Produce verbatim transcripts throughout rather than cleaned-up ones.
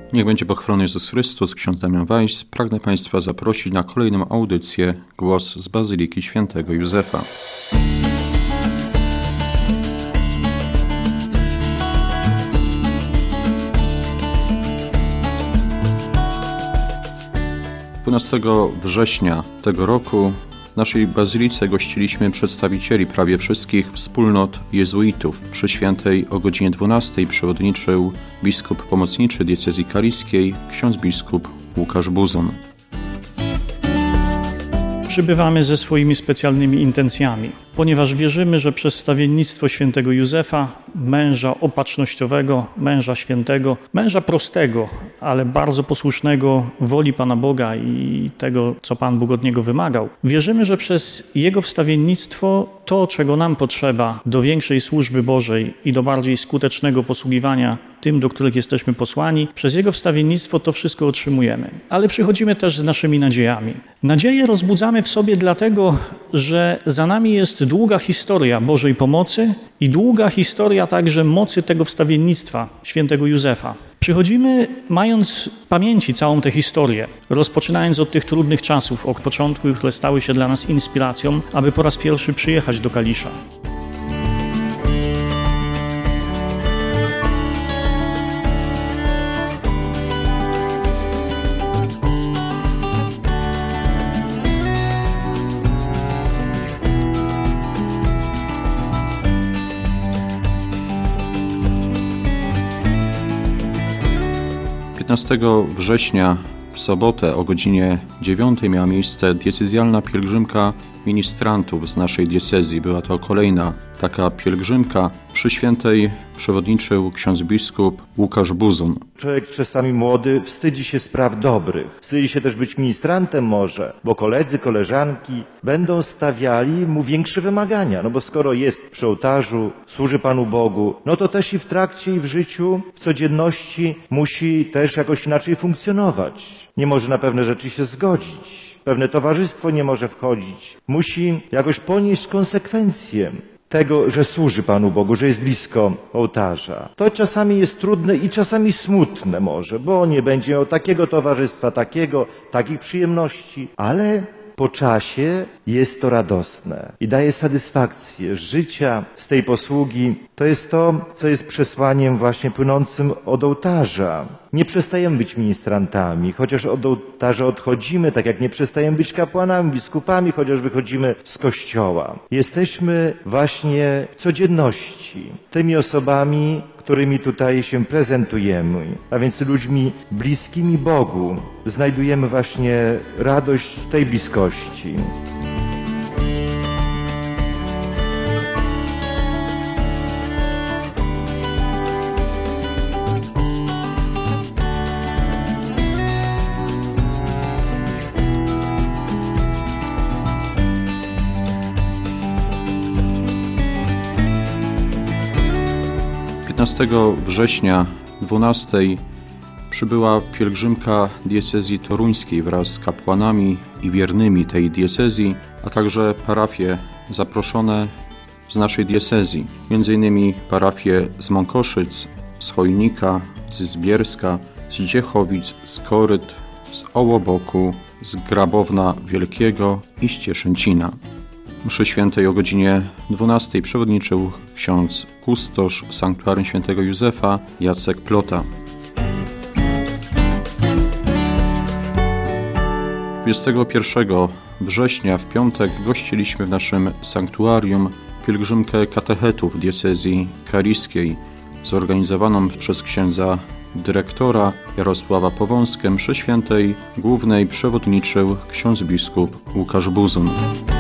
Niech będzie pochwalony Jezus Chrystus, ksiądz Damian Weiss. Pragnę Państwa zaprosić na kolejną audycję Głos z Bazyliki Świętego Józefa. dwunastego września tego roku w naszej bazylice gościliśmy przedstawicieli prawie wszystkich wspólnot jezuitów. Przy świętej o godzinie dwunastej przewodniczył biskup pomocniczy diecezji kaliskiej, ksiądz biskup Łukasz Buzon. Przybywamy ze swoimi specjalnymi intencjami, ponieważ wierzymy, że przez stawiennictwo świętego Józefa, męża opatrznościowego, męża świętego, męża prostego, ale bardzo posłusznego woli Pana Boga i tego, co Pan Bóg od niego wymagał, wierzymy, że przez jego wstawiennictwo to, czego nam potrzeba do większej służby Bożej i do bardziej skutecznego posługiwania tym, do których jesteśmy posłani, przez jego wstawiennictwo to wszystko otrzymujemy. Ale przychodzimy też z naszymi nadziejami. Nadzieję rozbudzamy w sobie dlatego, że za nami jest długa historia Bożej pomocy i długa historia także mocy tego wstawiennictwa świętego Józefa. Przychodzimy mając w pamięci całą tę historię, rozpoczynając od tych trudnych czasów, od początku, które stały się dla nas inspiracją, aby po raz pierwszy przyjechać do Kalisza. piętnastego września w sobotę o godzinie dziewiątej miała miejsce diecezjalna pielgrzymka ministrantów z naszej diecezji. Była to kolejna taka pielgrzymka. Przy świętej przewodniczył ksiądz biskup Łukasz Buzon. Człowiek czasami młody wstydzi się spraw dobrych. Wstydzi się też być ministrantem może, bo koledzy, koleżanki będą stawiali mu większe wymagania. No bo skoro jest przy ołtarzu, służy Panu Bogu, no to też i w trakcie i w życiu, w codzienności musi też jakoś inaczej funkcjonować. Nie może na pewne rzeczy się zgodzić. Pewne towarzystwo nie może wchodzić. Musi jakoś ponieść konsekwencje tego, że służy Panu Bogu, że jest blisko ołtarza. To czasami jest trudne i czasami smutne może, bo nie będzie miał takiego towarzystwa, takiego, takich przyjemności, ale po czasie jest to radosne i daje satysfakcję życia z tej posługi. To jest to, co jest przesłaniem właśnie płynącym od ołtarza. Nie przestajemy być ministrantami, chociaż od ołtarza odchodzimy, tak jak nie przestajemy być kapłanami, biskupami, chociaż wychodzimy z kościoła. Jesteśmy właśnie w codzienności tymi osobami, którymi tutaj się prezentujemy, a więc ludźmi bliskimi Bogu. Znajdujemy właśnie radość tej bliskości. piętnastego września dwunastej przybyła pielgrzymka diecezji toruńskiej wraz z kapłanami i wiernymi tej diecezji, a także parafie zaproszone z naszej diecezji, między innymi parafie z Mąkoszyc, z Chojnika, z Zbierska, z Dziechowic, z Koryt, z Ołoboku, z Grabowna Wielkiego i z Cieszęcina. Mszy świętej o godzinie dwunastej przewodniczył ksiądz kustosz sanktuarium świętego Józefa Jacek Plota. dwudziestego pierwszego września w piątek gościliśmy w naszym sanktuarium pielgrzymkę katechetów diecezji kaliskiej zorganizowaną przez księdza dyrektora Jarosława Powąskę. Mszy świętej głównej przewodniczył ksiądz biskup Łukasz Buzon.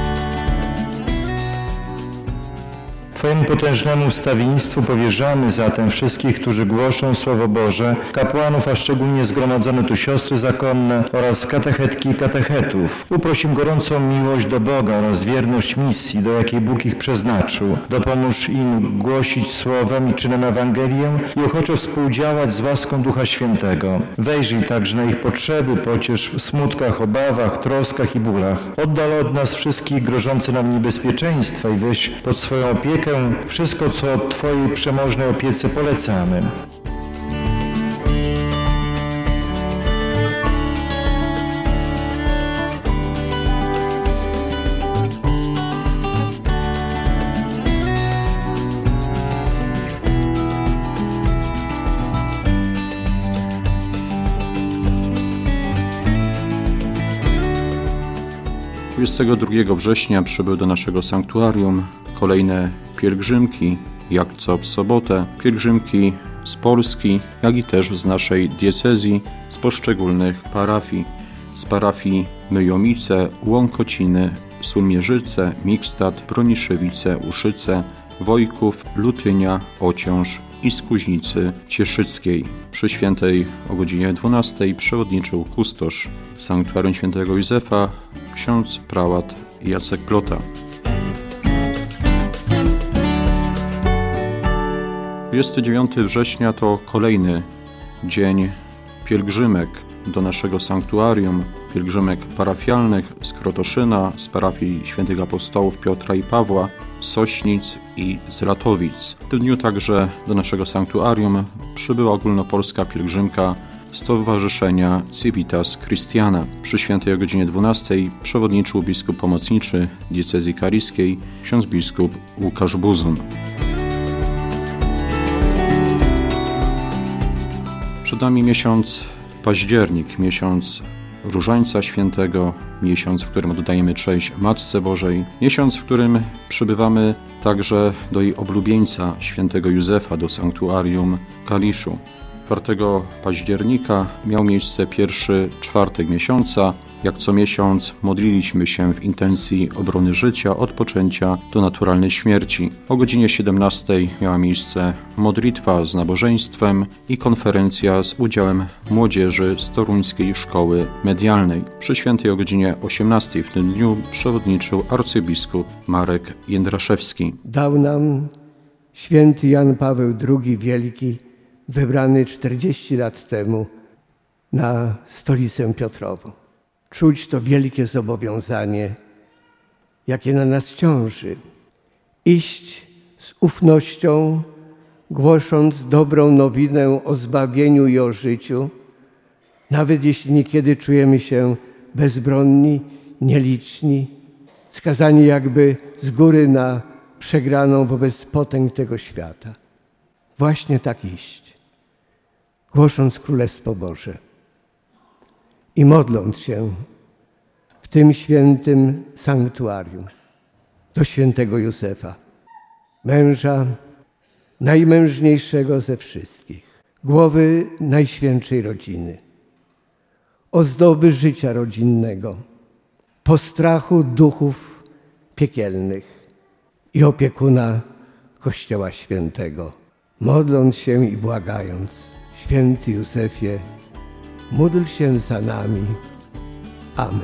Twojemu potężnemu wstawiennictwu powierzamy zatem wszystkich, którzy głoszą Słowo Boże, kapłanów, a szczególnie zgromadzone tu siostry zakonne oraz katechetki i katechetów. Uprosim gorącą miłość do Boga oraz wierność misji, do jakiej Bóg ich przeznaczył. Dopomóż im głosić słowem i czynem Ewangelię i ochoczo współdziałać z łaską Ducha Świętego. Wejrzyj także na ich potrzeby, pociesz w smutkach, obawach, troskach i bólach. Oddal od nas wszystkich grożące nam niebezpieczeństwa i weź pod swoją opiekę wszystko, co Twojej przemożnej opiece polecamy. dwudziestego drugiego września przybył do naszego sanktuarium kolejne pielgrzymki, jak co w sobotę, pielgrzymki z Polski, jak i też z naszej diecezji, z poszczególnych parafii. Z parafii Myjomice, Łąkociny, Sulmierzyce, Mikstat, Broniszewice, Uszyce, Wojków, Lutynia, Ociąż i z Kuźnicy Cieszyckiej. Przy świętej o godzinie dwunastej przewodniczył kustosz Sanktuarium Świętego Józefa, ksiądz prałat Jacek Klota. dwudziestego dziewiątego września to kolejny dzień pielgrzymek do naszego sanktuarium, pielgrzymek parafialnych z Krotoszyna, z parafii świętych apostołów Piotra i Pawła, z Sośnic i z Ratowic. W tym dniu także do naszego sanktuarium przybyła ogólnopolska pielgrzymka Stowarzyszenia Civitas Christiana. Przy świętej o godzinie dwunastej przewodniczył biskup pomocniczy diecezji kaliskiej, ksiądz biskup Łukasz Buzun. Przed nami miesiąc październik, miesiąc Różańca Świętego, miesiąc, w którym oddajemy cześć Matce Bożej, miesiąc, w którym przybywamy także do jej oblubieńca, świętego Józefa, do sanktuarium Kaliszu. czwartego października miał miejsce pierwszy czwartek miesiąca. Jak co miesiąc modliliśmy się w intencji obrony życia od poczęcia do naturalnej śmierci. O godzinie siedemnastej miała miejsce modlitwa z nabożeństwem i konferencja z udziałem młodzieży z Toruńskiej Szkoły Medialnej. Przy świętej o godzinie osiemnastej w tym dniu przewodniczył arcybiskup Marek Jędraszewski. Dał nam święty Jan Paweł drugi Wielki, wybrany czterdzieści lat temu na stolicę Piotrową. Czuć to wielkie zobowiązanie, jakie na nas ciąży. Iść z ufnością, głosząc dobrą nowinę o zbawieniu i o życiu, nawet jeśli niekiedy czujemy się bezbronni, nieliczni, skazani jakby z góry na przegraną wobec potęg tego świata. Właśnie tak iść, głosząc Królestwo Boże i modląc się w tym świętym sanktuarium do świętego Józefa, męża najmężniejszego ze wszystkich, głowy najświętszej rodziny, ozdoby życia rodzinnego, postrachu duchów piekielnych i opiekuna Kościoła Świętego. Modląc się i błagając, święty Józefie, módl się za nami. Amen.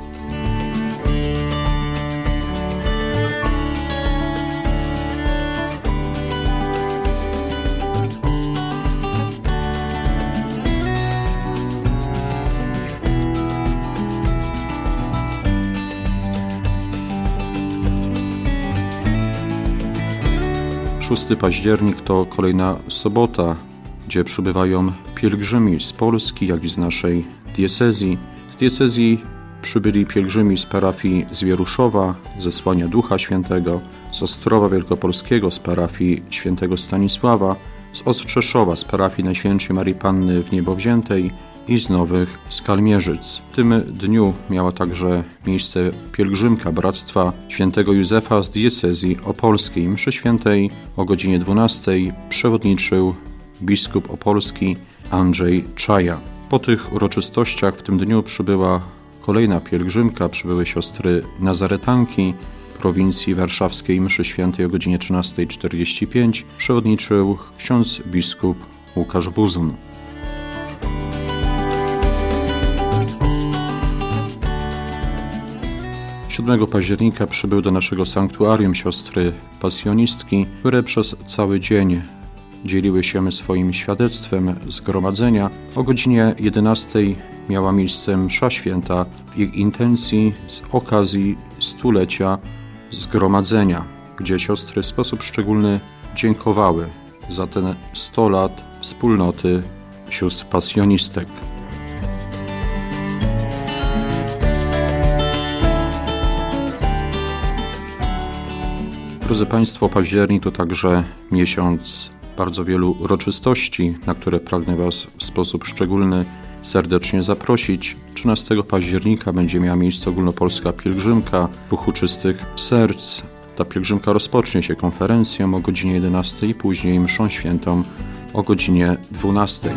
szósty październik to kolejna sobota, gdzie przybywają pielgrzymi z Polski, jak i z naszej diecezji. Z diecezji przybyli pielgrzymi z parafii Zwieruszowa, Zesłania Ducha Świętego, z Ostrowa Wielkopolskiego, z parafii Świętego Stanisława, z Ostrzeszowa, z parafii Najświętszej Maryi Panny w Niebowziętej i z Nowych Skalmierzyc. W tym dniu miała także miejsce pielgrzymka Bractwa Świętego Józefa z diecezji opolskiej. Mszy świętej o godzinie dwunastej przewodniczył biskup opolski Andrzej Czaja. Po tych uroczystościach w tym dniu przybyła kolejna pielgrzymka, przybyły siostry Nazaretanki prowincji warszawskiej. Mszy świętej o godzinie trzynastej czterdzieści pięć przewodniczył ksiądz biskup Łukasz Buzun. siódmego października przybył do naszego sanktuarium siostry pasjonistki, które przez cały dzień dzieliły się swoim świadectwem zgromadzenia. O godzinie jedenastej miała miejsce msza święta w ich intencji z okazji stulecia zgromadzenia, gdzie siostry w sposób szczególny dziękowały za ten sto lat wspólnoty sióstr pasjonistek. Drodzy Państwo, październik to także miesiąc bardzo wielu uroczystości, na które pragnę Was w sposób szczególny serdecznie zaprosić. trzynastego października będzie miała miejsce ogólnopolska pielgrzymka Ruchu Czystych Serc. Ta pielgrzymka rozpocznie się konferencją o godzinie jedenastej i później mszą świętą o godzinie dwunastej.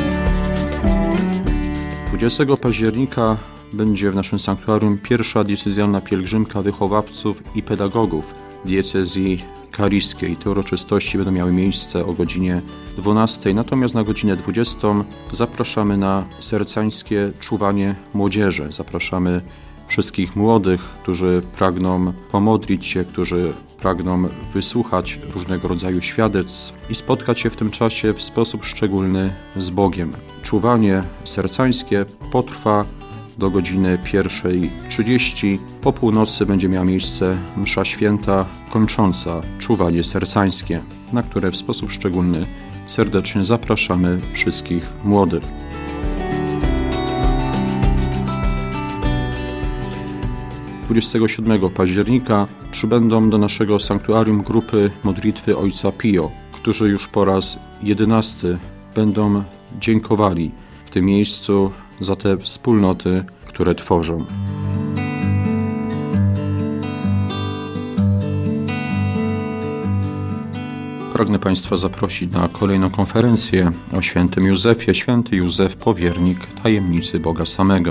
dwudziestego października będzie w naszym sanktuarium pierwsza diecezjalna pielgrzymka wychowawców i pedagogów diecezji kariskiej. Te uroczystości będą miały miejsce o godzinie dwunastej, natomiast na godzinę dwudziestą zapraszamy na sercańskie czuwanie młodzieży. Zapraszamy wszystkich młodych, którzy pragną pomodlić się, którzy pragną wysłuchać różnego rodzaju świadectw i spotkać się w tym czasie w sposób szczególny z Bogiem. Czuwanie sercańskie potrwa do godziny pierwszej trzydzieści. Po północy będzie miała miejsce msza święta kończąca czuwanie sercańskie, na które w sposób szczególny serdecznie zapraszamy wszystkich młodych. dwudziestego siódmego października przybędą do naszego sanktuarium grupy modlitwy Ojca Pio, którzy już po raz jedenasty będą dziękowali w tym miejscu za te wspólnoty, które tworzą. Pragnę Państwa zaprosić na kolejną konferencję o świętym Józefie. Święty Józef, powiernik tajemnicy Boga samego.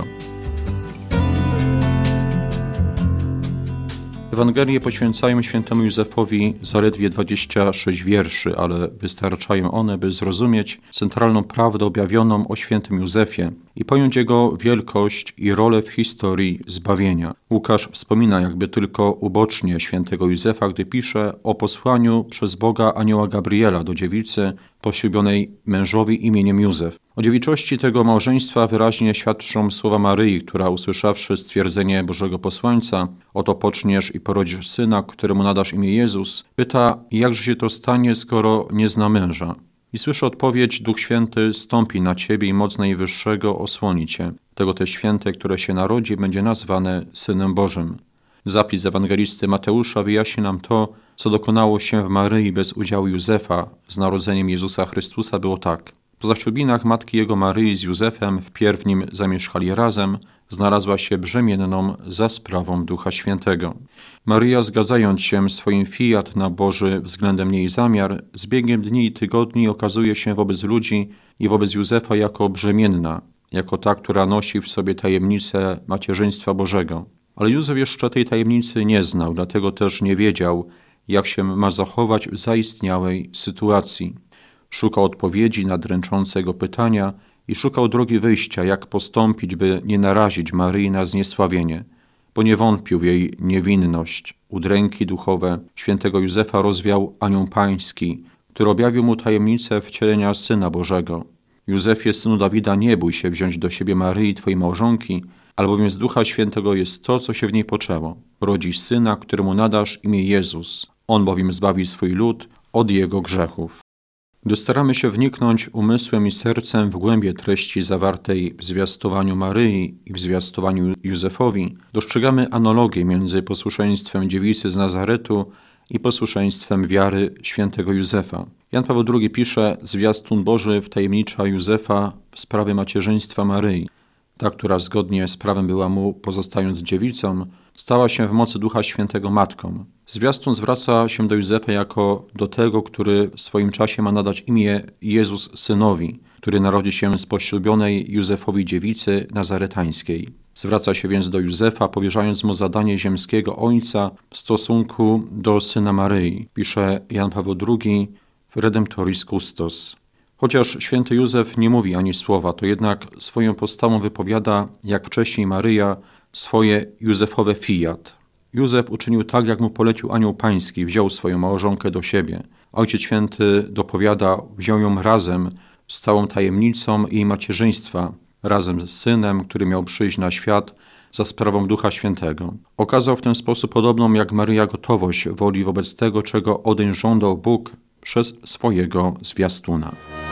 Ewangelie poświęcają świętemu Józefowi zaledwie dwadzieścia sześć wierszy, ale wystarczają one, by zrozumieć centralną prawdę objawioną o świętym Józefie i pojąć jego wielkość i rolę w historii zbawienia. Łukasz wspomina jakby tylko ubocznie świętego Józefa, gdy pisze o posłaniu przez Boga anioła Gabriela do dziewicy poślubionej mężowi imieniem Józef. O dziewiczości tego małżeństwa wyraźnie świadczą słowa Maryi, która usłyszawszy stwierdzenie Bożego posłańca: oto poczniesz i porodzisz syna, któremu nadasz imię Jezus, pyta, jakże się to stanie, skoro nie zna męża. I słyszy odpowiedź: Duch Święty stąpi na ciebie i moc Najwyższego osłoni cię. Tego też święte, które się narodzi, będzie nazwane Synem Bożym. Zapis ewangelisty Mateusza wyjaśni nam to, co dokonało się w Maryi bez udziału Józefa z narodzeniem Jezusa Chrystusa. Było tak. Po zaślubinach matki jego Maryi z Józefem, wpierw nim zamieszkali razem, znalazła się brzemienną za sprawą Ducha Świętego. Maryja, zgadzając się swoim fiat na Boży względem niej zamiar, z biegiem dni i tygodni okazuje się wobec ludzi i wobec Józefa jako brzemienna, jako ta, która nosi w sobie tajemnicę macierzyństwa Bożego. Ale Józef jeszcze tej tajemnicy nie znał, dlatego też nie wiedział, jak się ma zachować w zaistniałej sytuacji. Szukał odpowiedzi na dręczące go pytania i szukał drogi wyjścia, jak postąpić, by nie narazić Maryi na zniesławienie, bo nie wątpił w jej niewinność. Udręki duchowe świętego Józefa rozwiał anioł pański, który objawił mu tajemnicę wcielenia Syna Bożego. Józefie, synu Dawida, nie bój się wziąć do siebie Maryi, twojej małżonki, albowiem z Ducha Świętego jest to, co się w niej poczęło. Rodzi syna, któremu nadasz imię Jezus. On bowiem zbawi swój lud od jego grzechów. Gdy staramy się wniknąć umysłem i sercem w głębie treści zawartej w zwiastowaniu Maryi i w zwiastowaniu Józefowi, dostrzegamy analogię między posłuszeństwem dziewicy z Nazaretu i posłuszeństwem wiary świętego Józefa. Jan Paweł drugi pisze: zwiastun Boży wtajemnicza Józefa w sprawie macierzyństwa Maryi. Ta, która zgodnie z prawem była mu, pozostając dziewicą, stała się w mocy Ducha Świętego matką. Zwiastun zwraca się do Józefa jako do tego, który w swoim czasie ma nadać imię Jezus Synowi, który narodzi się z poślubionej Józefowi dziewicy nazaretańskiej. Zwraca się więc do Józefa, powierzając mu zadanie ziemskiego ojca w stosunku do syna Maryi. Pisze Jan Paweł drugi w Redemptoris Custos. Chociaż święty Józef nie mówi ani słowa, to jednak swoją postawą wypowiada, jak wcześniej Maryja, swoje Józefowe fiat. Józef uczynił tak, jak mu polecił anioł pański, wziął swoją małżonkę do siebie. Ojciec Święty dopowiada, wziął ją razem z całą tajemnicą jej macierzyństwa, razem z synem, który miał przyjść na świat za sprawą Ducha Świętego. Okazał w ten sposób podobną jak Maryja gotowość woli wobec tego, czego odeń żądał Bóg przez swojego zwiastuna.